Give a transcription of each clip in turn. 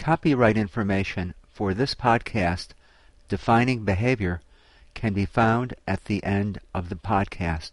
Copyright information for this podcast, Defining Behavior, can be found at the end of the podcast.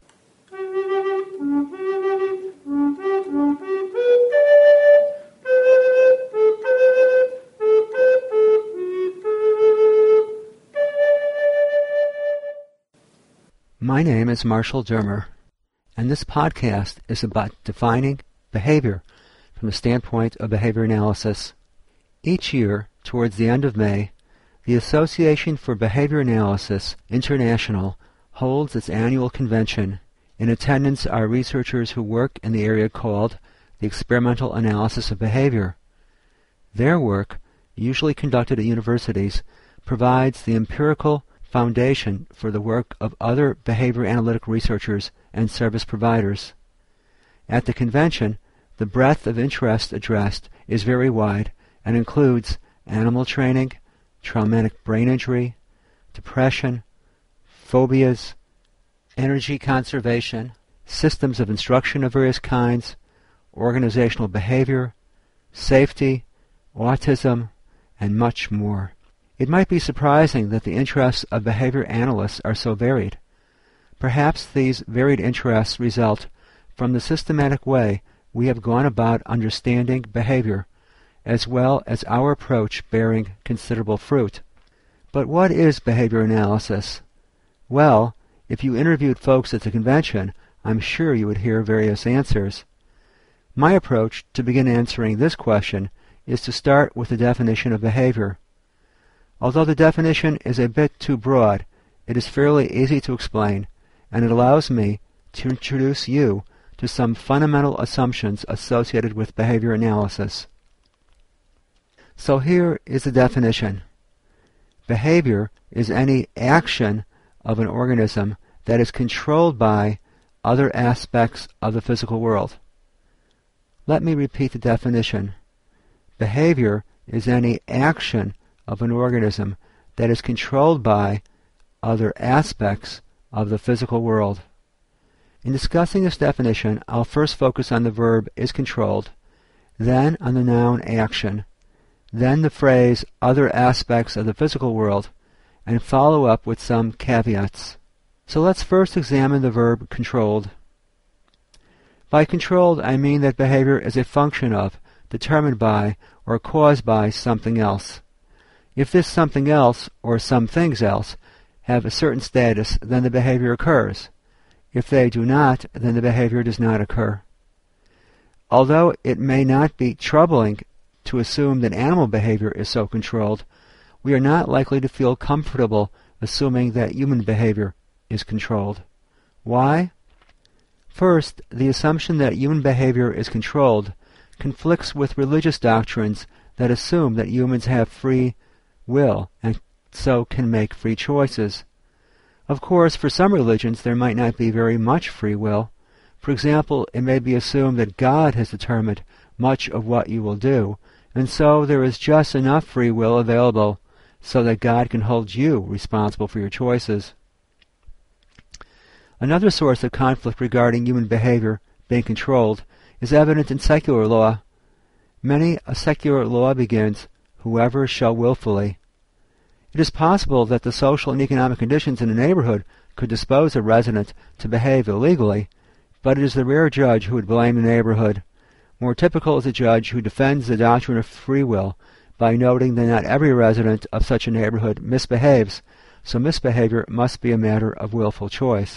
My name is Marshall Dermer, and this podcast is about defining behavior from the standpoint of behavior analysis. Each year, towards the end of May, the Association for Behavior Analysis International holds its annual convention. In attendance are researchers who work in the area called the experimental analysis of behavior. Their work, usually conducted at universities, provides the empirical foundation for the work of other behavior analytic researchers and service providers. At the convention, the breadth of interest addressed is very wide and includes animal training, traumatic brain injury, depression, phobias, energy conservation, systems of instruction of various kinds, organizational behavior, safety, autism, and much more. It might be surprising that the interests of behavior analysts are so varied. Perhaps these varied interests result from the systematic way we have gone about understanding behavior, as well as our approach bearing considerable fruit. But what is behavior analysis? Well, if you interviewed folks at the convention, I'm sure you would hear various answers. My approach to begin answering this question is to start with the definition of behavior. Although the definition is a bit too broad, it is fairly easy to explain, and it allows me to introduce you to some fundamental assumptions associated with behavior analysis. So here is the definition. Behavior is any action of an organism that is controlled by other aspects of the physical world. Let me repeat the definition. Behavior is any action of an organism that is controlled by other aspects of the physical world. In discussing this definition, I'll first focus on the verb is controlled, then on the noun action, then the phrase other aspects of the physical world, and follow up with some caveats. So let's first examine the verb controlled. By controlled, I mean that behavior is a function of, determined by, or caused by something else. If this something else, or some things else, have a certain status, then the behavior occurs. If they do not, then the behavior does not occur. Although it may not be troubling to assume that animal behavior is so controlled, we are not likely to feel comfortable assuming that human behavior is controlled. Why? First, the assumption that human behavior is controlled conflicts with religious doctrines that assume that humans have free will and so can make free choices. Of course, for some religions there might not be very much free will. For example, it may be assumed that God has determined much of what you will do, and so there is just enough free will available so that God can hold you responsible for your choices. Another source of conflict regarding human behavior being controlled is evident in secular law. Many a secular law begins, whoever shall willfully. It is possible that the social and economic conditions in a neighborhood could dispose a resident to behave illegally, but it is the rare judge who would blame the neighborhood. More typical is a judge who defends the doctrine of free will by noting that not every resident of such a neighborhood misbehaves, so misbehavior must be a matter of willful choice.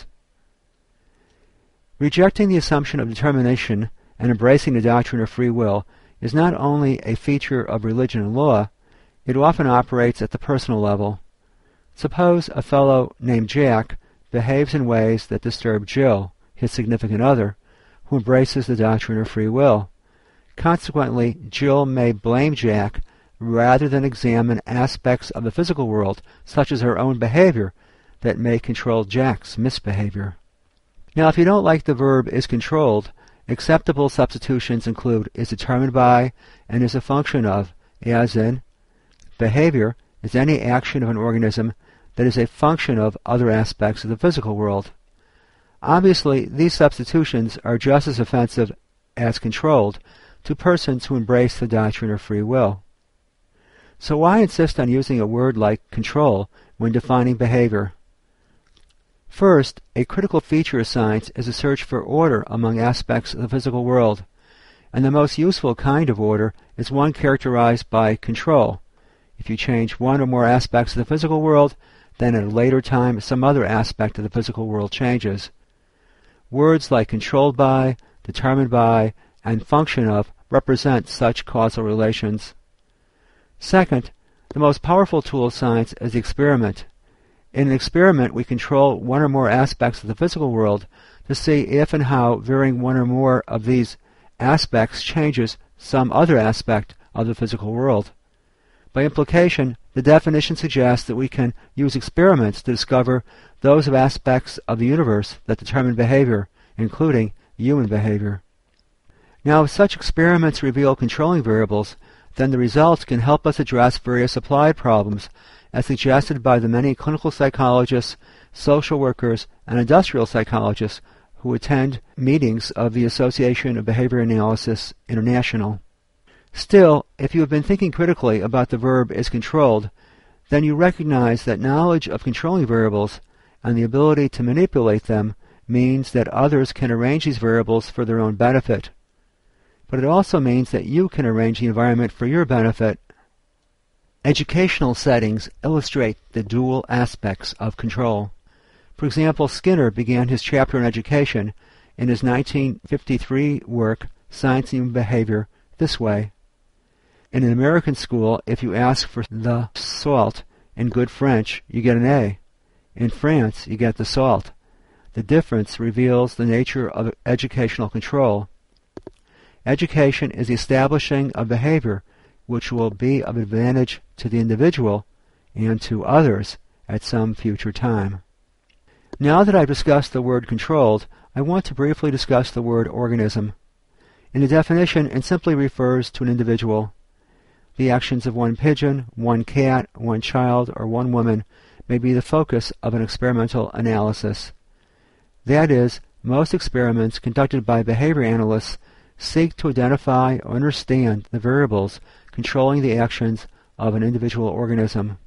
Rejecting the assumption of determination and embracing the doctrine of free will is not only a feature of religion and law, it often operates at the personal level. Suppose a fellow named Jack behaves in ways that disturb Jill, his significant other, who embraces the doctrine of free will. Consequently, Jill may blame Jack rather than examine aspects of the physical world, such as her own behavior, that may control Jack's misbehavior. Now, if you don't like the verb is controlled, acceptable substitutions include is determined by and is a function of, as in, behavior is any action of an organism that is a function of other aspects of the physical world. Obviously, these substitutions are just as offensive as controlled to persons who embrace the doctrine of free will. So why insist on using a word like control when defining behavior? First, a critical feature of science is a search for order among aspects of the physical world, and the most useful kind of order is one characterized by control. If you change one or more aspects of the physical world, then at a later time some other aspect of the physical world changes. Words like controlled by, determined by, and function of represent such causal relations. Second, the most powerful tool of science is the experiment. In an experiment, we control one or more aspects of the physical world to see if and how varying one or more of these aspects changes some other aspect of the physical world. By implication, the definition suggests that we can use experiments to discover those aspects of the universe that determine behavior, including human behavior. Now, if such experiments reveal controlling variables, then the results can help us address various applied problems, as suggested by the many clinical psychologists, social workers, and industrial psychologists who attend meetings of the Association of Behavior Analysis International. Still, if you have been thinking critically about the verb is controlled, then you recognize that knowledge of controlling variables and the ability to manipulate them means that others can arrange these variables for their own benefit. But it also means that you can arrange the environment for your benefit. Educational settings illustrate the dual aspects of control. For example, Skinner began his chapter on education in his 1953 work, Science and Human Behavior, this way. In an American school, if you ask for the salt in good French, you get an A. In France, you get the salt. The difference reveals the nature of educational control. Education is the establishing of behavior which will be of advantage to the individual and to others at some future time. Now that I've discussed the word controlled, I want to briefly discuss the word organism. In the definition, it simply refers to an individual. The actions of one pigeon, one cat, one child, or one woman may be the focus of an experimental analysis. That is, most experiments conducted by behavior analysts seek to identify or understand the variables controlling the actions of an individual organism.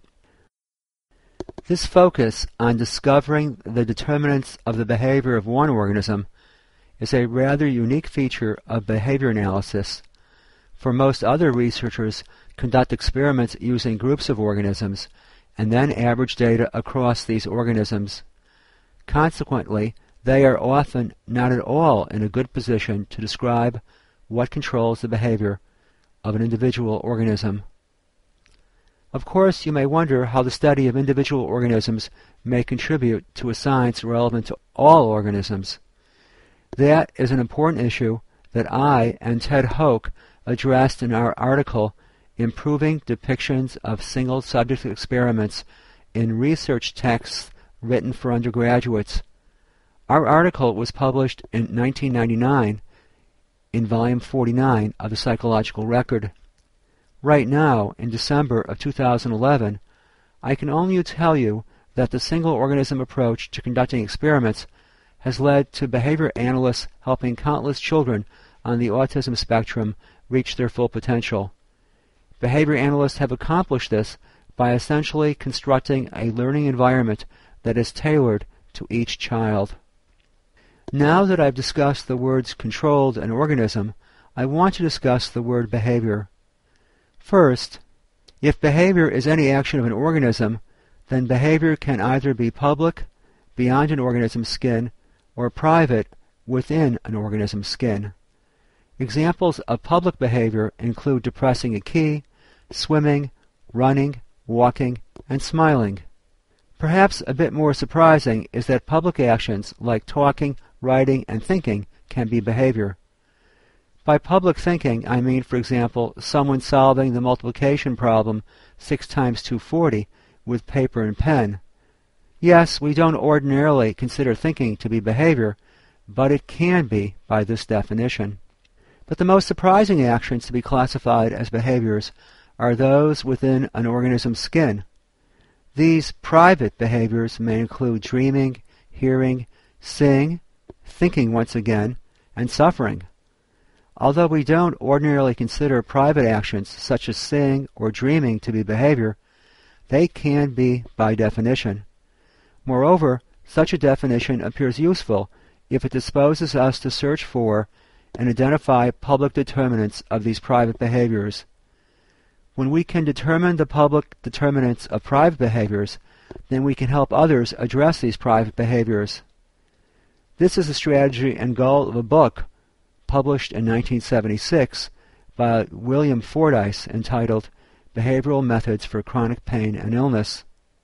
This focus on discovering the determinants of the behavior of one organism is a rather unique feature of behavior analysis, for most other researchers conduct experiments using groups of organisms and then average data across these organisms. Consequently, they are often not at all in a good position to describe what controls the behavior of an individual organism. Of course, you may wonder how the study of individual organisms may contribute to a science relevant to all organisms. That is an important issue that I and Ted Hoke addressed in our article, Improving Depictions of Single-Subject Experiments in Research Texts Written for Undergraduates. Our article was published in 1999 in Volume 49 of the Psychological Record. Right now, in December of 2011, I can only tell you that the single-organism approach to conducting experiments has led to behavior analysts helping countless children on the autism spectrum reach their full potential. Behavior analysts have accomplished this by essentially constructing a learning environment that is tailored to each child. Now that I've discussed the words controlled and organism, I want to discuss the word behavior. First, if behavior is any action of an organism, then behavior can either be public, beyond an organism's skin, or private, within an organism's skin. Examples of public behavior include depressing a key, swimming, running, walking, and smiling. Perhaps a bit more surprising is that public actions like talking, writing, and thinking can be behavior. By public thinking, I mean, for example, someone solving the multiplication problem 6 times 240 with paper and pen. Yes, we don't ordinarily consider thinking to be behavior, but it can be by this definition. But the most surprising actions to be classified as behaviors are those within an organism's skin. These private behaviors may include dreaming, hearing, seeing, thinking once again, and suffering. Although we don't ordinarily consider private actions such as seeing or dreaming to be behavior, they can be by definition. Moreover, such a definition appears useful if it disposes us to search for and identify public determinants of these private behaviors. When we can determine the public determinants of private behaviors, then we can help others address these private behaviors. This is the strategy and goal of a book published in 1976 by William Fordyce entitled Behavioral Methods for Chronic Pain and Illness.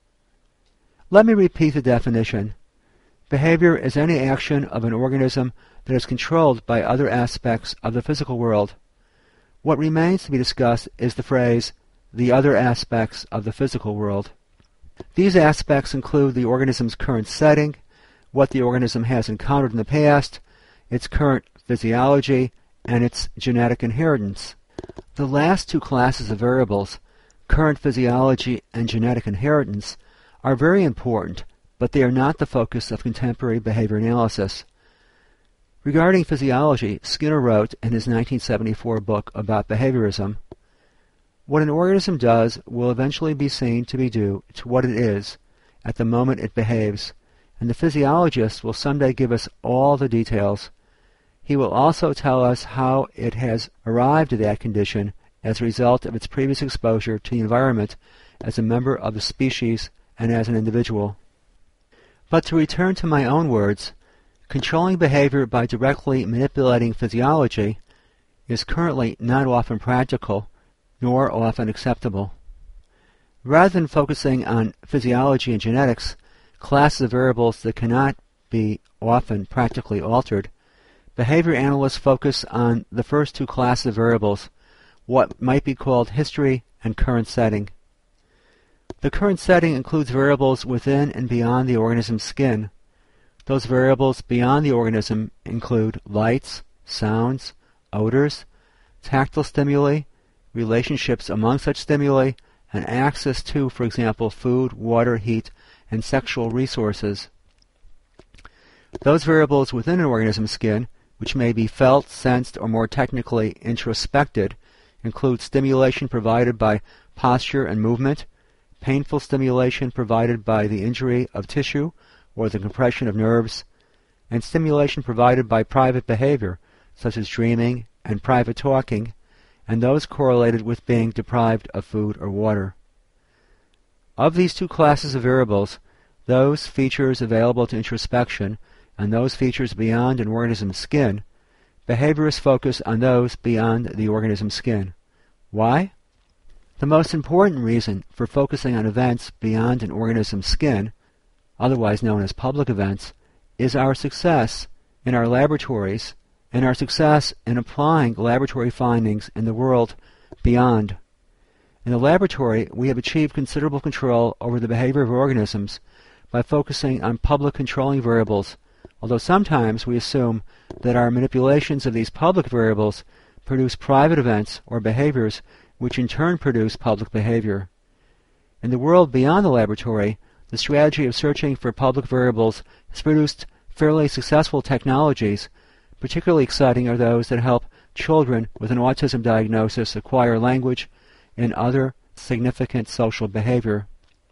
Let me repeat the definition. Behavior is any action of an organism that is controlled by other aspects of the physical world. What remains to be discussed is the phrase, the other aspects of the physical world. These aspects include the organism's current setting, what the organism has encountered in the past, its current physiology, and its genetic inheritance. The last two classes of variables, current physiology and genetic inheritance, are very important, but they are not the focus of contemporary behavior analysis. Regarding physiology, Skinner wrote in his 1974 book about behaviorism, "What an organism does will eventually be seen to be due to what it is at the moment it behaves, and the physiologist will someday give us all the details. He will also tell us how it has arrived at that condition as a result of its previous exposure to the environment as a member of the species and as an individual." But to return to my own words, controlling behavior by directly manipulating physiology is currently not often practical, nor often acceptable. Rather than focusing on physiology and genetics, classes of variables that cannot be often practically altered, behavior analysts focus on the first two classes of variables, what might be called history and current setting. The current setting includes variables within and beyond the organism's skin. Those variables beyond the organism include lights, sounds, odors, tactile stimuli, relationships among such stimuli, and access to, for example, food, water, heat, and sexual resources. Those variables within an organism's skin, which may be felt, sensed, or more technically introspected, include stimulation provided by posture and movement, painful stimulation provided by the injury of tissue or the compression of nerves, and stimulation provided by private behavior, such as dreaming and private talking, and those correlated with being deprived of food or water. Of these two classes of variables, those features available to introspection and those features beyond an organism's skin, behaviorists focus on those beyond the organism's skin. Why? The most important reason for focusing on events beyond an organism's skin, otherwise known as public events, is our success in our laboratories and our success in applying laboratory findings in the world beyond. In the laboratory, we have achieved considerable control over the behavior of organisms by focusing on public controlling variables, although sometimes we assume that our manipulations of these public variables produce private events or behaviors which in turn produce public behavior. In the world beyond the laboratory, the strategy of searching for public variables has produced fairly successful technologies. Particularly exciting are those that help children with an autism diagnosis acquire language and other significant social behavior.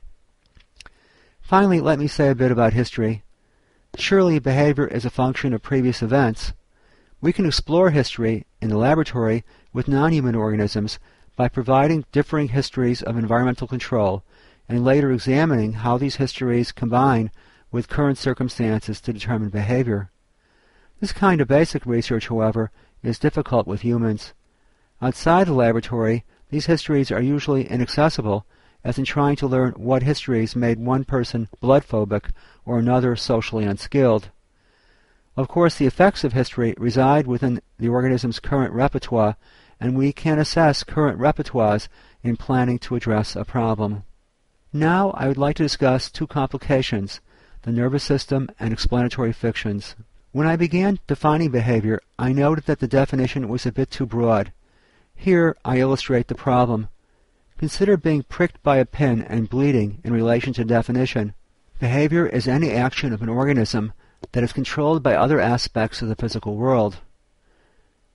Finally, let me say a bit about history. Surely behavior is a function of previous events. We can explore history in the laboratory with non-human organisms by providing differing histories of environmental control and later examining how these histories combine with current circumstances to determine behavior. This kind of basic research, however, is difficult with humans. Outside the laboratory, these histories are usually inaccessible, as in trying to learn what histories made one person blood-phobic or another socially unskilled. Of course, the effects of history reside within the organism's current repertoire, and we can assess current repertoires in planning to address a problem. Now I would like to discuss two complications, the nervous system and explanatory fictions. When I began defining behavior, I noted that the definition was a bit too broad. Here I illustrate the problem. Consider being pricked by a pin and bleeding in relation to definition. Behavior is any action of an organism that is controlled by other aspects of the physical world.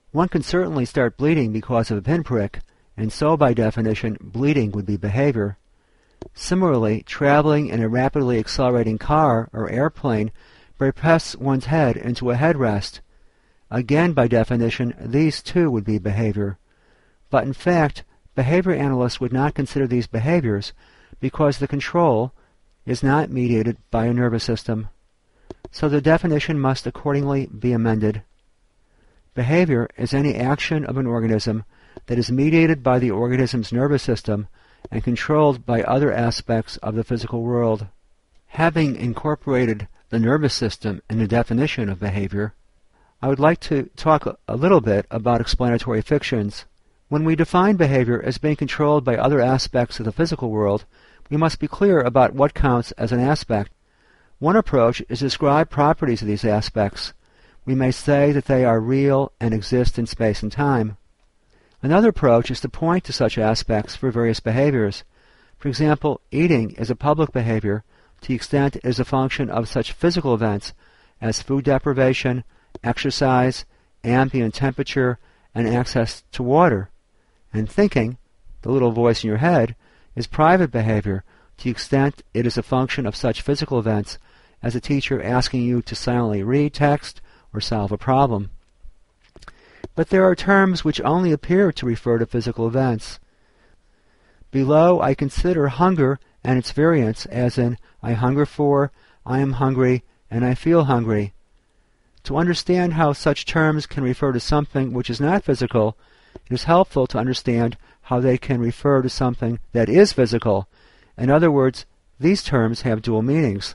One can certainly start bleeding because of a pinprick, and so by definition bleeding would be behavior. Similarly, traveling in a rapidly accelerating car or airplane may press one's head into a headrest. Again, by definition, these too would be behavior. But in fact, behavior analysts would not consider these behaviors because the control is not mediated by a nervous system. So the definition must accordingly be amended. Behavior is any action of an organism that is mediated by the organism's nervous system and controlled by other aspects of the physical world. Having incorporated the nervous system in the definition of behavior, I would like to talk a little bit about explanatory fictions. When we define behavior as being controlled by other aspects of the physical world, we must be clear about what counts as an aspect. One approach is to describe properties of these aspects. We may say that they are real and exist in space and time. Another approach is to point to such aspects for various behaviors. For example, eating is a public behavior to the extent it is a function of such physical events as food deprivation, exercise, ambient temperature, and access to water. And thinking, the little voice in your head, is private behavior to the extent it is a function of such physical events as a teacher asking you to silently read text or solve a problem. But there are terms which only appear to refer to physical events. Below, I consider hunger and its variants, as in I hunger for, I am hungry, and I feel hungry. To understand how such terms can refer to something which is not physical, it is helpful to understand how they can refer to something that is physical. In other words, these terms have dual meanings.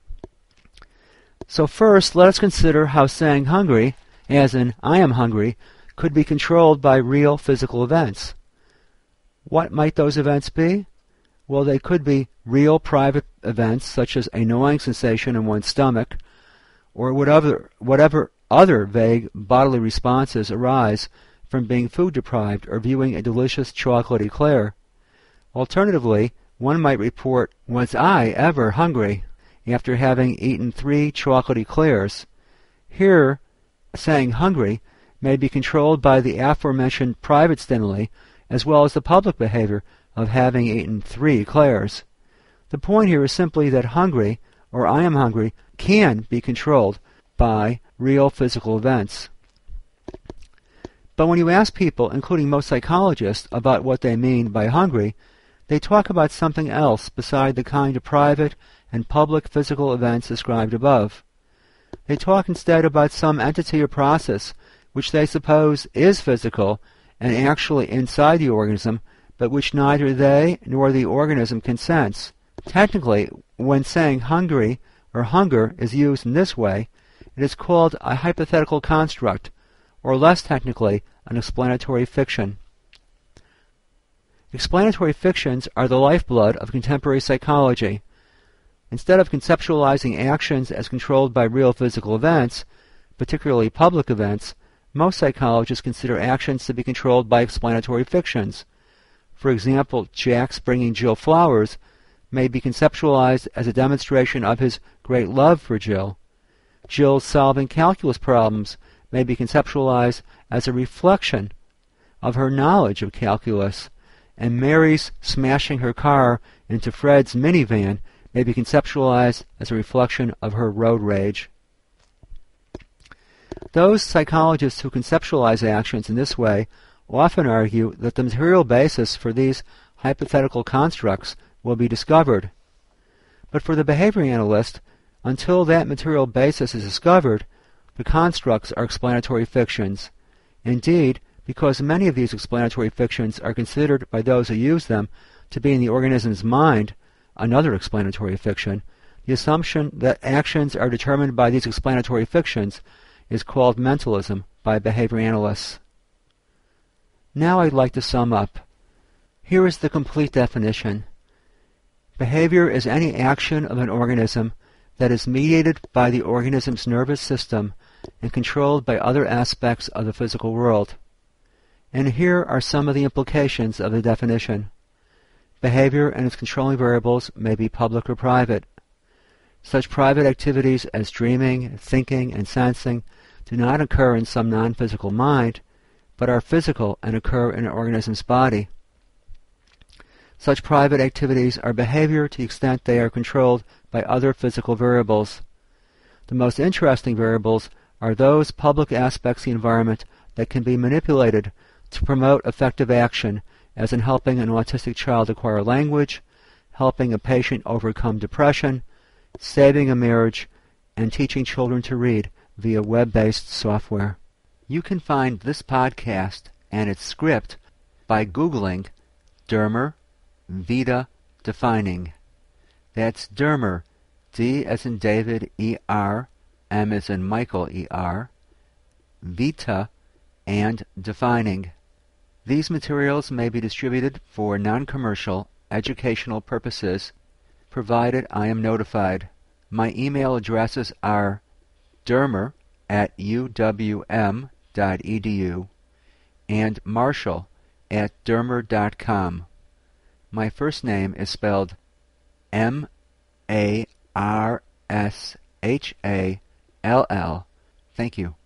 So first, let us consider how saying hungry, as in I am hungry, could be controlled by real physical events. What might those events be? Well, they could be real private events, such as a gnawing sensation in one's stomach, or whatever other vague bodily responses arise from being food deprived or viewing a delicious chocolate eclair. Alternatively, one might report, "Was I ever hungry?" after having eaten 3 chocolate eclairs. Here, saying hungry may be controlled by the aforementioned private stimuli as well as the public behavior of having eaten 3 eclairs. The point here is simply that hungry, or I am hungry, can be controlled by real physical events. But when you ask people, including most psychologists, about what they mean by hungry, they talk about something else beside the kind of private and public physical events described above. They talk instead about some entity or process which they suppose is physical and actually inside the organism, but which neither they nor the organism can sense. Technically, when saying hungry or hunger is used in this way, it is called a hypothetical construct, or less technically, an explanatory fiction. Explanatory fictions are the lifeblood of contemporary psychology. Instead of conceptualizing actions as controlled by real physical events, particularly public events, most psychologists consider actions to be controlled by explanatory fictions. For example, Jack's bringing Jill flowers may be conceptualized as a demonstration of his great love for Jill. Jill's solving calculus problems may be conceptualized as a reflection of her knowledge of calculus, and Mary's smashing her car into Fred's minivan may be conceptualized as a reflection of her road rage. Those psychologists who conceptualize actions in this way often argue that the material basis for these hypothetical constructs will be discovered. But for the behavior analyst, until that material basis is discovered, the constructs are explanatory fictions. Indeed, because many of these explanatory fictions are considered by those who use them to be in the organism's mind, another explanatory fiction, the assumption that actions are determined by these explanatory fictions is called mentalism by behavior analysts. Now I'd like to sum up. Here is the complete definition. Behavior is any action of an organism that is mediated by the organism's nervous system and controlled by other aspects of the physical world. And here are some of the implications of the definition. Behavior and its controlling variables may be public or private. Such private activities as dreaming, thinking, and sensing do not occur in some non-physical mind, but are physical and occur in an organism's body. Such private activities are behavior to the extent they are controlled by other physical variables. The most interesting variables are those public aspects of the environment that can be manipulated to promote effective action, as in helping an autistic child acquire language, helping a patient overcome depression, saving a marriage, and teaching children to read via web-based software. You can find this podcast and its script by Googling Dermer Vita Defining. That's Dermer, D as in David, E-R, M as in Michael, E-R, Vita, and Defining. These materials may be distributed for non-commercial, educational purposes, provided I am notified. My email addresses are dermer@uwm.edu and marshall@dermer.com. My first name is spelled M-A-R-S-H-A-L-L. Thank you.